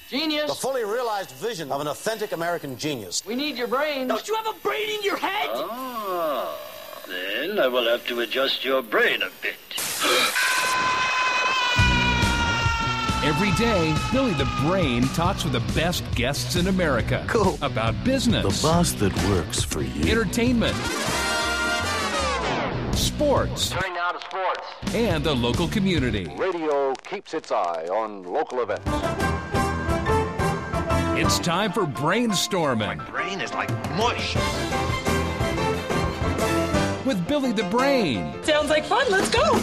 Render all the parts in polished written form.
Genius. The fully realized vision of an authentic American genius. We need your brain. Don't you have a brain in your head? Ah, then I will have to adjust your brain a bit. Every day, Billy the Brain talks with the best guests in America. Cool. About business. The boss that works for you. Entertainment. Sports. Turning now to sports. And the local community. Radio keeps its eye on local events. It's time for Brainstorming. My brain is like mush. With Billy the Brain. Sounds like fun. Let's go.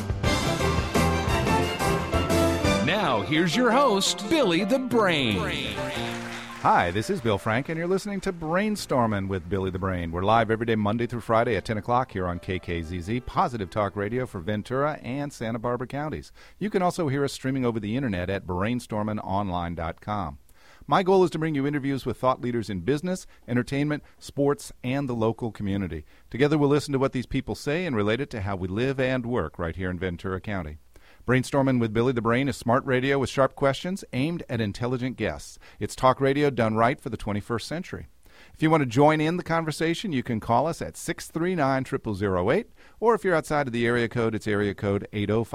Now, here's your host, Billy the Brain. Hi, this is Bill Frank, and you're listening to Brainstorming with Billy the Brain. We're live every day, Monday through Friday at 10 o'clock here on KKZZ, Positive Talk Radio for Ventura and Santa Barbara counties. You can also hear us streaming over the internet at brainstormingonline.com. My goal is to bring you interviews with thought leaders in business, entertainment, sports, and the local community. Together we'll listen to what these people say and relate it to how we live and work right here in Ventura County. Brainstorming with Billy the Brain is smart radio with sharp questions aimed at intelligent guests. It's talk radio done right for the 21st century. If you want to join in the conversation, you can call us at 639-0008, or if you're outside of the area code, it's area code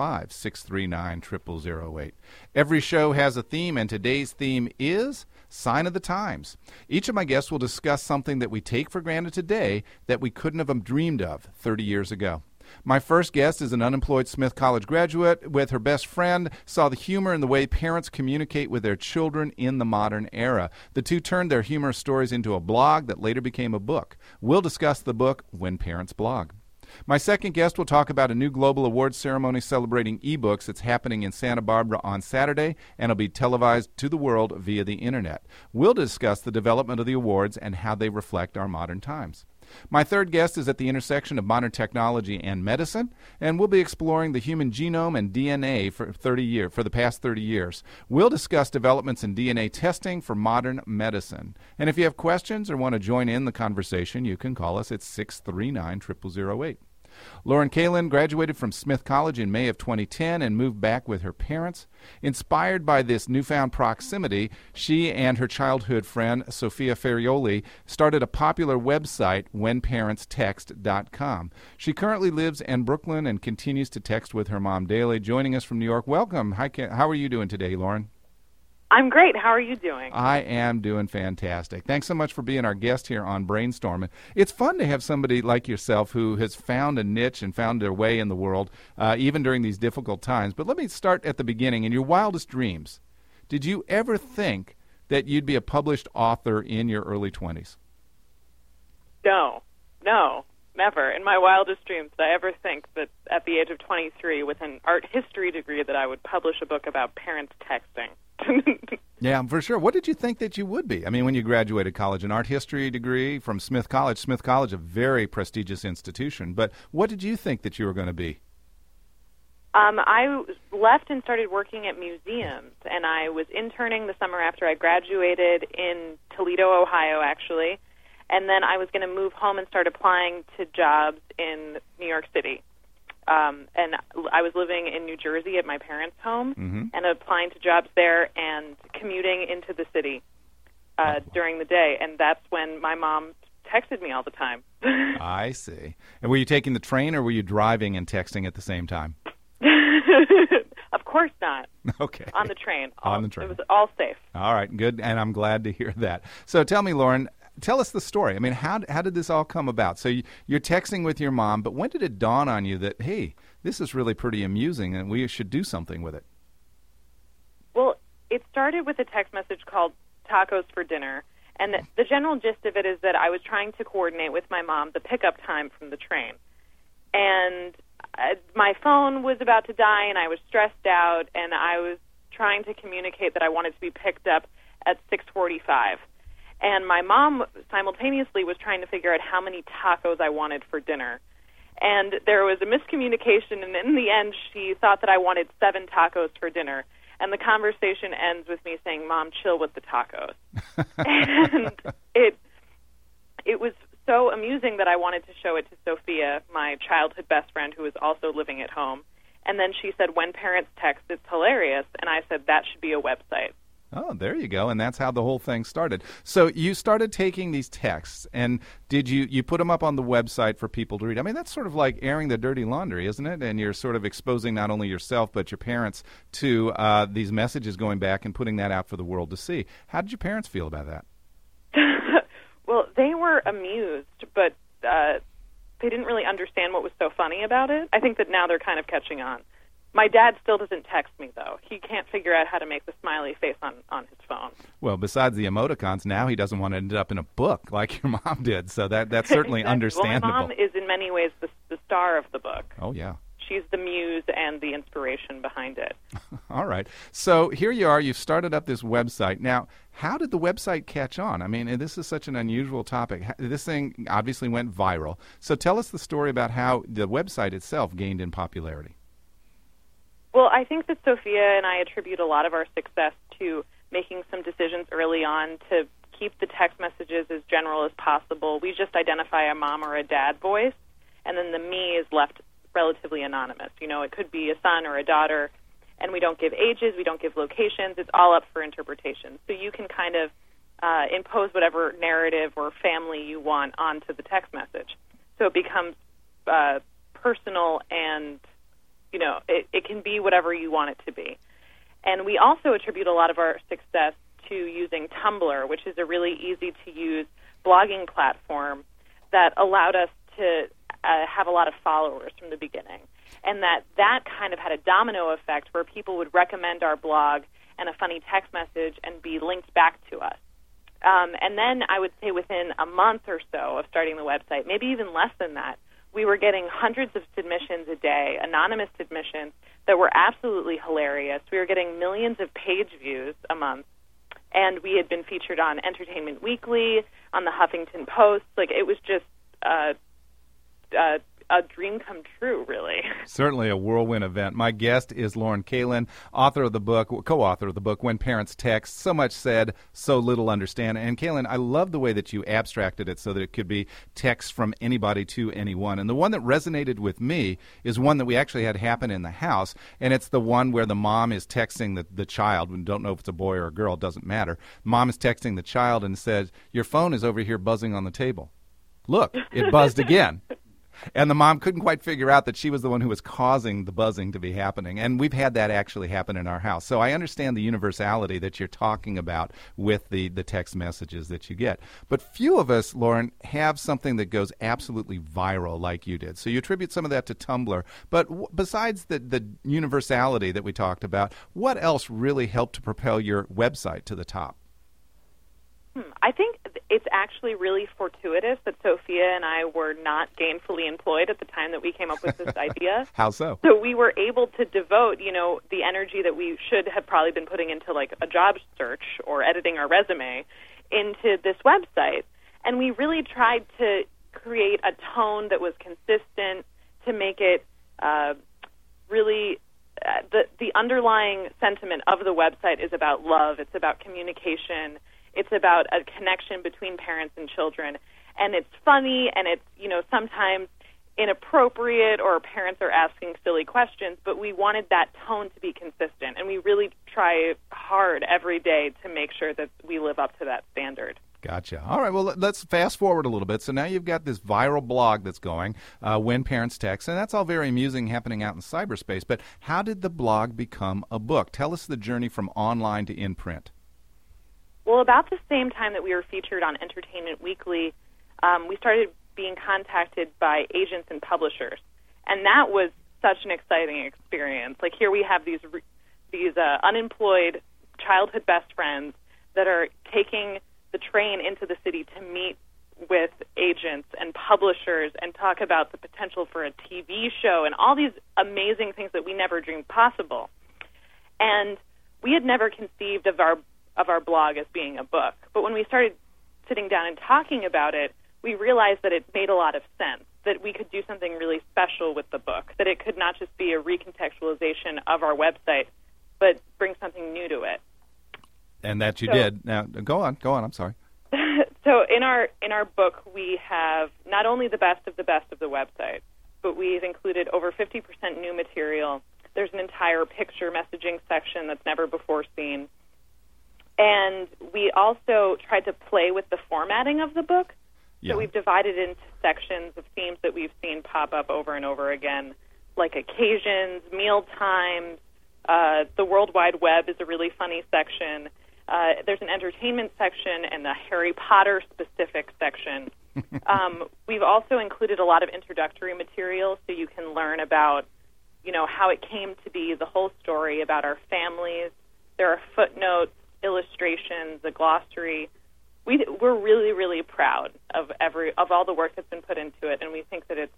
805-639-0008. Every show has a theme, and today's theme is Sign of the Times. Each of my guests will discuss something that we take for granted today that we couldn't have dreamed of 30 years ago. My first guest is an unemployed Smith College graduate. With her best friend, saw the humor in the way parents communicate with their children in the modern era. The two turned their humorous stories into a blog that later became a book. We'll discuss the book, When Parents Blog. My second guest will talk about a new global awards ceremony celebrating ebooks that's happening in Santa Barbara on Saturday, and it'll be televised to the world via the internet. We'll discuss the development of the awards and how they reflect our modern times. My third guest is at the intersection of modern technology and medicine, and we'll be exploring the human genome and DNA for the past 30 years. We'll discuss developments in DNA testing for modern medicine. And if you have questions or want to join in the conversation, you can call us at 639-0008. Lauren Kalin graduated from Smith College in May of 2010 and moved back with her parents. Inspired by this newfound proximity, she and her childhood friend, Sophia Ferrioli, started a popular website, whenparentstext.com. She currently lives in Brooklyn and continues to text with her mom daily. Joining us from New York, welcome. Hi, how are you doing today, Lauren? I'm great. How are you doing? I am doing fantastic. Thanks so much for being our guest here on Brainstorming. It's fun to have somebody like yourself who has found a niche and found their way in the world, even during these difficult times. But let me start at the beginning. In your wildest dreams, did you ever think that you'd be a published author in your early 20s? No, never. In my wildest dreams did I ever think that at the age of 23, with an art history degree, that I would publish a book about parents texting. Yeah, for sure. What did you think that you would be? I mean, when you graduated college, an art history degree from Smith College, a very prestigious institution, but what did you think that you were going to be? I left and started working at museums, and I was interning the summer after I graduated in Toledo, Ohio, actually, and then I was going to move home and start applying to jobs in New York City. And I was living in New Jersey at my parents' home and applying to jobs there and commuting into the city during the day. And that's when my mom texted me all the time. I see. And were you taking the train or were you driving and texting at the same time? Of course not. Okay. On the train. On the train. It was all safe. All right, good. And I'm glad to hear that. So tell me, Lauren, tell us the story. I mean, how did this all come about? So you're texting with your mom, but when did it dawn on you that, hey, this is really pretty amusing and we should do something with it? Well, it started with a text message called Tacos for Dinner, and the general gist of it is that I was trying to coordinate with my mom the pickup time from the train. And my phone was about to die, and I was stressed out, and I was trying to communicate that I wanted to be picked up at 6:45. And my mom simultaneously was trying to figure out how many tacos I wanted for dinner. And there was a miscommunication, and in the end, she thought that I wanted 7 tacos for dinner. And the conversation ends with me saying, "Mom, chill with the tacos." And it was so amusing that I wanted to show it to Sophia, my childhood best friend who was also living at home. And then she said, "When parents text, it's hilarious." And I said, that should be a website. Oh, there you go. And that's how the whole thing started. So you started taking these texts, and did you put them up on the website for people to read? I mean, that's sort of like airing the dirty laundry, isn't it? And you're sort of exposing not only yourself but your parents to these messages going back and putting that out for the world to see. How did your parents feel about that? Well, they were amused, but they didn't really understand what was so funny about it. I think that now they're kind of catching on. My dad still doesn't text me, though. He can't figure out how to make the smiley face on his phone. Well, besides the emoticons, now he doesn't want to end up in a book like your mom did, so that's certainly exactly. understandable. Well, my mom is in many ways the star of the book. Oh, yeah. She's the muse and the inspiration behind it. All right. So here you are. You've started up this website. Now, how did the website catch on? I mean, this is such an unusual topic. This thing obviously went viral. So tell us the story about how the website itself gained in popularity. Well, I think that Sophia and I attribute a lot of our success to making some decisions early on to keep the text messages as general as possible. We just identify a mom or a dad voice, and then the me is left relatively anonymous. You know, it could be a son or a daughter, and we don't give ages, we don't give locations. It's all up for interpretation. So you can kind of impose whatever narrative or family you want onto the text message. So it becomes personal and, you know, it can be whatever you want it to be. And we also attribute a lot of our success to using Tumblr, which is a really easy-to-use blogging platform that allowed us to have a lot of followers from the beginning. And that kind of had a domino effect where people would recommend our blog and a funny text message and be linked back to us. And then I would say within a month or so of starting the website, maybe even less than that, we were getting hundreds of submissions a day, anonymous submissions that were absolutely hilarious. We were getting millions of page views a month, and we had been featured on Entertainment Weekly, on the Huffington Post. Like, it was just a dream come true, really. Certainly a whirlwind event. My guest is Lauren Kalin, author of the book, co-author of the book, When Parents Text, So Much Said, So Little Understand. And Kalin, I love the way that you abstracted it so that it could be text from anybody to anyone. And the one that resonated with me is one that we actually had happen in the house, and it's the one where the mom is texting the child. We don't know if it's a boy or a girl, it doesn't matter. Mom is texting the child and says, "Your phone is over here buzzing on the table. Look, it buzzed again." And the mom couldn't quite figure out that she was the one who was causing the buzzing to be happening. And we've had that actually happen in our house. So I understand the universality that you're talking about with the text messages that you get. But few of us, Lauren, have something that goes absolutely viral like you did. So you attribute some of that to Tumblr. But besides the universality that we talked about, what else really helped to propel your website to the top? I think it's actually really fortuitous that Sophia and I were not gainfully employed at the time that we came up with this idea. How so? So we were able to devote, you know, the energy that we should have probably been putting into, like, a job search or editing our resume into this website. And we really tried to create a tone that was consistent, to make it really the underlying sentiment of the website is about love. It's about communication. It's about a connection between parents and children, and it's funny, and it's, you know, sometimes inappropriate, or parents are asking silly questions, but we wanted that tone to be consistent, and we really try hard every day to make sure that we live up to that standard. Gotcha. All right, well, let's fast forward a little bit. So now you've got this viral blog that's going, When Parents Text, and that's all very amusing, happening out in cyberspace, but how did the blog become a book? Tell us the journey from online to in print. Well, about the same time that we were featured on Entertainment Weekly, we started being contacted by agents and publishers, and that was such an exciting experience. Like, here we have these unemployed childhood best friends that are taking the train into the city to meet with agents and publishers and talk about the potential for a TV show and all these amazing things that we never dreamed possible. And we had never conceived of our blog as being a book. But when we started sitting down and talking about it, we realized that it made a lot of sense, that we could do something really special with the book, that it could not just be a recontextualization of our website, but bring something new to it. And that you did. Now, go on, I'm sorry. So in our book, we have not only the best of the website, but we've included over 50% new material. There's an entire picture messaging section that's never before seen. And we also tried to play with the formatting of the book. Yeah. So we've divided into sections of themes that we've seen pop up over and over again, like occasions, meal times. The World Wide Web is a really funny section. There's an entertainment section and a Harry Potter-specific section. We've also included a lot of introductory material so you can learn about, how it came to be, the whole story about our families. There are footnotes, illustrations, a glossary. We're really, really proud of all the work that's been put into it, and we think that it's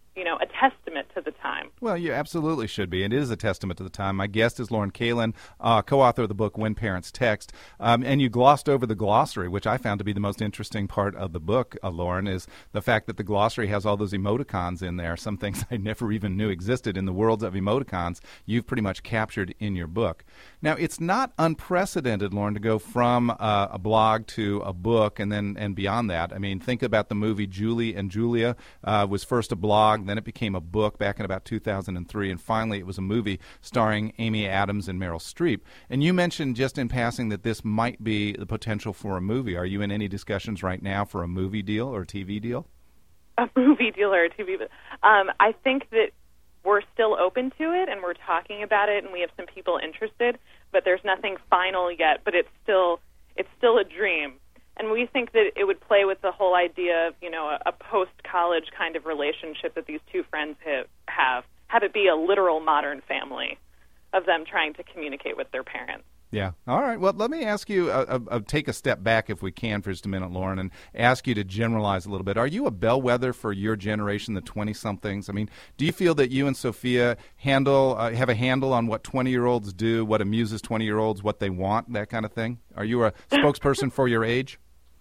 a testament to the time. Well, you absolutely should be. It is a testament to the time. My guest is Lauren Kalin, co-author of the book When Parents Text. And you glossed over the glossary, which I found to be the most interesting part of the book, Lauren, is the fact that the glossary has all those emoticons in there, some things I never even knew existed in the world of emoticons you've pretty much captured in your book. Now, it's not unprecedented, Lauren, to go from a blog to a book and beyond that. I mean, think about the movie Julie and Julia. Was first a blog, then it became a book back in about 2003, and finally it was a movie starring Amy Adams and Meryl Streep. And you mentioned just in passing that this might be the potential for a movie. Are you in any discussions right now for a movie deal or a TV deal? A movie deal or a TV deal? I think that we're still open to it, and we're talking about it, and we have some people interested, but there's nothing final yet, but it's still a dream. And we think that it would play with the whole idea of, a post-college kind of relationship that these two friends have it be a literal modern family of them trying to communicate with their parents. Yeah. All right. Well, let me ask you, take a step back if we can for just a minute, Lauren, and ask you to generalize a little bit. Are you a bellwether for your generation, the 20-somethings? I mean, do you feel that you and Sophia have a handle on what 20-year-olds do, what amuses 20-year-olds, what they want, that kind of thing? Are you a spokesperson for your age?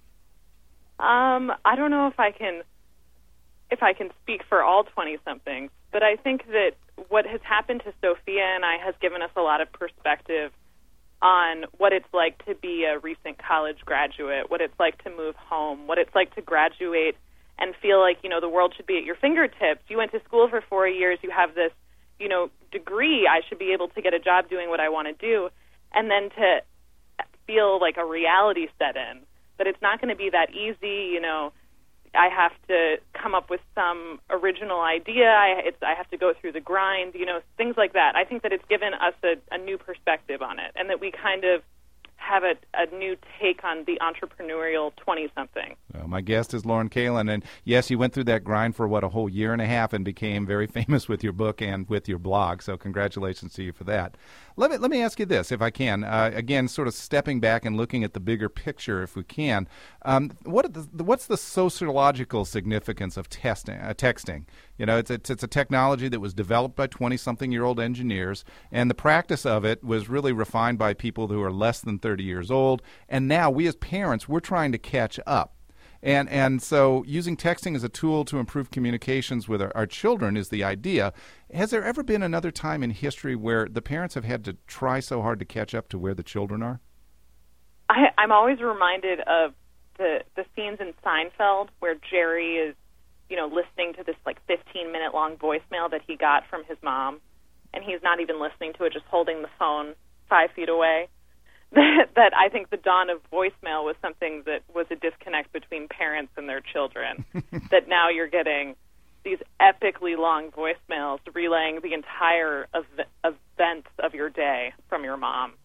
I don't know if I can speak for all 20-somethings, but I think that what has happened to Sophia and I has given us a lot of perspective on what it's like to be a recent college graduate, what it's like to move home, what it's like to graduate and feel like, the world should be at your fingertips. You went to school for 4 years, you have this, degree, I should be able to get a job doing what I want to do, and then to feel like a reality set in. But it's not going to be that easy, I have to come up with some original idea, I have to go through the grind, things like that. I think that it's given us a new perspective on it, and that we kind of have a new take on the entrepreneurial 20-something. Well, my guest is Lauren Kalin, and yes, you went through that grind for, a whole year and a half and became very famous with your book and with your blog, so congratulations to you for that. Let me ask you this, if I can. Again, sort of stepping back and looking at the bigger picture, if we can. What's the sociological significance of texting? It's a technology that was developed by 20-something-year-old engineers, and the practice of it was really refined by people who are less than 30 years old. And now we as parents, we're trying to catch up. And so using texting as a tool to improve communications with our children is the idea. Has there ever been another time in history where the parents have had to try so hard to catch up to where the children are? I'm always reminded of the scenes in Seinfeld where Jerry is, listening to this 15-minute long voicemail that he got from his mom, and he's not even listening to it, just holding the phone 5 feet away. That I think the dawn of voicemail was something that was a disconnect between parents and their children. That now you're getting these epically long voicemails relaying the entire events of your day from your mom.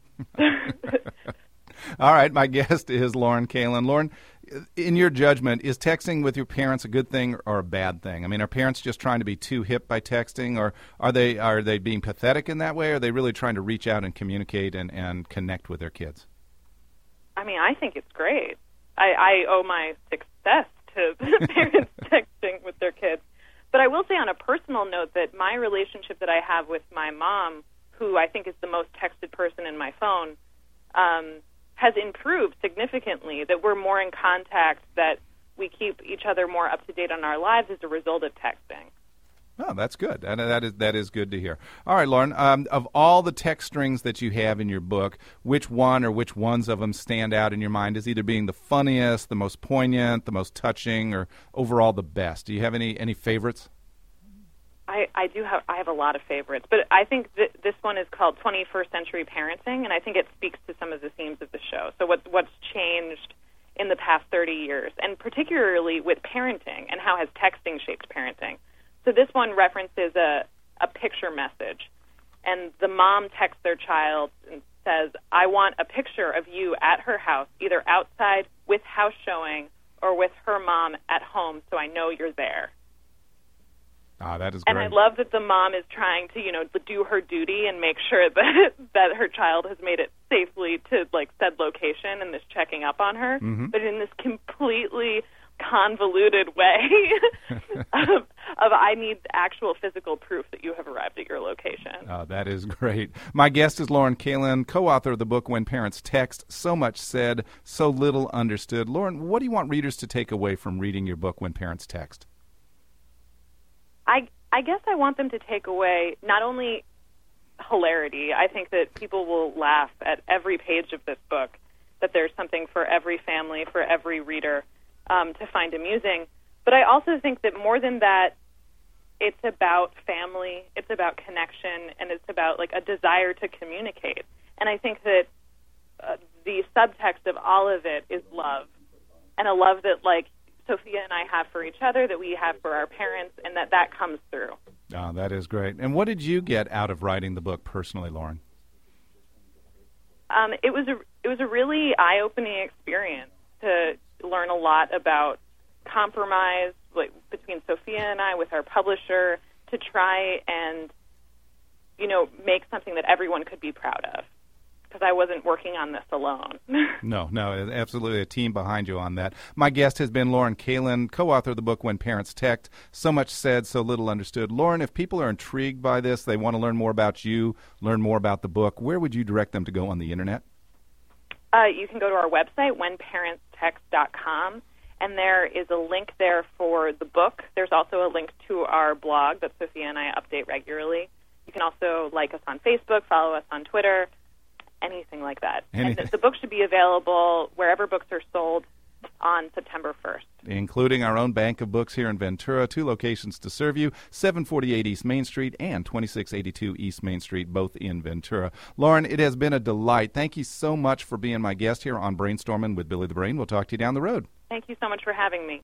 All right, my guest is Lauren Kalin. Lauren, in your judgment, is texting with your parents a good thing or a bad thing? I mean, are parents just trying to be too hip by texting, or are they being pathetic in that way, or are they really trying to reach out and communicate and connect with their kids? I mean, I think it's great. I owe my success to parents texting with their kids. But I will say on a personal note that my relationship that I have with my mom, who I think is the most texted person in my phone, has improved significantly, that we're more in contact, that we keep each other more up to date on our lives as a result of texting. Oh, that's good. And that is good to hear. All right, Lauren, of all the text strings that you have in your book, which one or which ones of them stand out in your mind as either being the funniest, the most poignant, the most touching, or overall the best? Do you have any favorites? I have a lot of favorites, but I think that this one is called 21st Century Parenting, and I think it speaks to some of the themes of the show. So what's changed in the past 30 years, and particularly with parenting, and how has texting shaped parenting. So this one references a picture message, and the mom texts their child and says, I want a picture of you at her house, either outside with house showing or with her mom at home, so I know you're there. That is great. And I love that the mom is trying to, do her duty and make sure that her child has made it safely to, said location and is checking up on her, but in this completely convoluted way of I need actual physical proof that you have arrived at your location. That is great. My guest is Lauren Kalin, co-author of the book When Parents Text, So Much Said, So Little Understood. Lauren, what do you want readers to take away from reading your book When Parents Text? I guess I want them to take away not only hilarity. I think that people will laugh at every page of this book, that there's something for every family, for every reader to find amusing. But I also think that more than that, it's about family, it's about connection, and it's about a desire to communicate. And I think that the subtext of all of it is love, and a love that Sophia and I have for each other, that we have for our parents, and that comes through. That is great. And what did you get out of writing the book personally, Lauren? It was a really eye-opening experience to learn a lot about compromise between Sophia and I with our publisher to try and make something that everyone could be proud of, because I wasn't working on this alone. No, absolutely a team behind you on that. My guest has been Lauren Kalin, co-author of the book When Parents Text, So Much Said, So Little Understood. Lauren, if people are intrigued by this, they want to learn more about you, learn more about the book, where would you direct them to go on the Internet? You can go to our website, whenparentstext.com, and there is a link there for the book. There's also a link to our blog that Sophia and I update regularly. You can also like us on Facebook, follow us on Twitter, anything like that. And the book should be available wherever books are sold on September 1st. Including our own bank of books here in Ventura, 2 locations to serve you, 748 East Main Street and 2682 East Main Street, both in Ventura. Lauren, it has been a delight. Thank you so much for being my guest here on Brainstorming with Billy the Brain. We'll talk to you down the road. Thank you so much for having me.